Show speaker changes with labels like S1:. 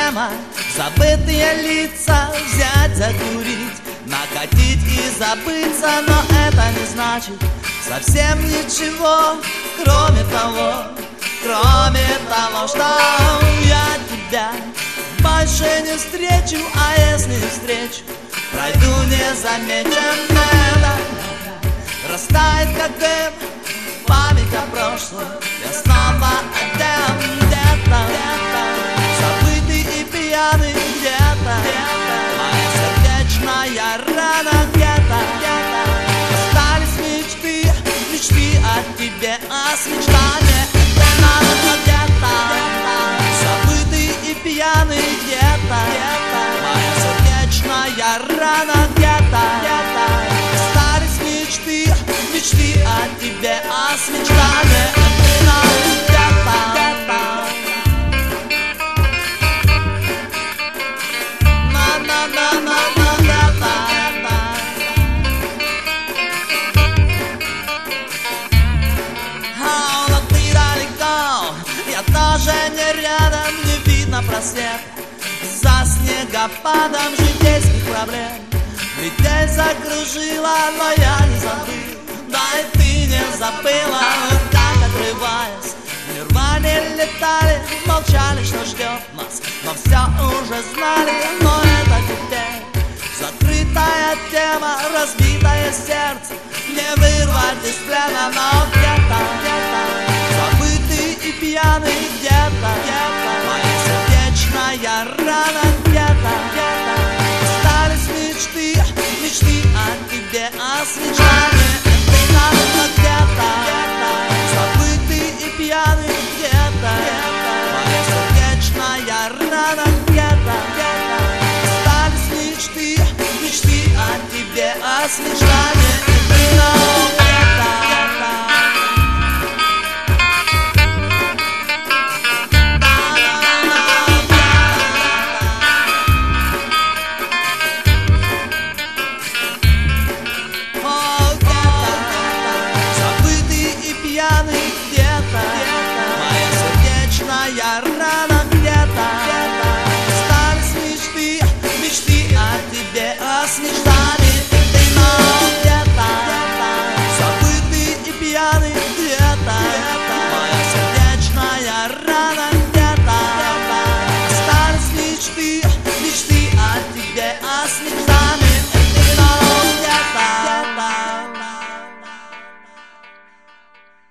S1: тема. Забытые лица взять, закурить, накатить и забыться. Но это не значит совсем ничего, кроме того, что я тебя больше не встречу. А если встречу, пройду незамеченным. Растает как дым память о прошлом, я снова одет где-то, забытый и пьяный где-то. Моя сердечная рана где-то. Остались мечты, мечты о тебе, а с мечтами надо где-то. Забытый и пьяный где-то. Моя сердечная рана где-то. Остались мечты, мечты о тебе, а с мечтами надо где-то. Но ты далеко, я тоже не рядом, не видно просвет за снегопадом житейских проблем. Метель закружила, но я не забыл, да и ты не забыла. Так отрываясь, в нирване летали, молчали, что ждет нас, но все уже знали. Но это теперь закрытая тема, разбитое сердце не вырвать из плена. Но где-то забытый и пьяный где-то. Моя сердечная рана где-то. Остались мечты, мечты о тебе, а с мечтами надо где-то. Забытый и пьяный где-то. Моя сердечная рана где-то. Остались мечты, мечты о тебе, а с мечтами надо где-то. Моя сердечная рана где-то. Остались мечты, мечты о тебе, а с мечтами где-то. Забытый и пьяный где-то. Моя сердечная рана где-то. Остались мечты, мечты о тебе, а с мечтами.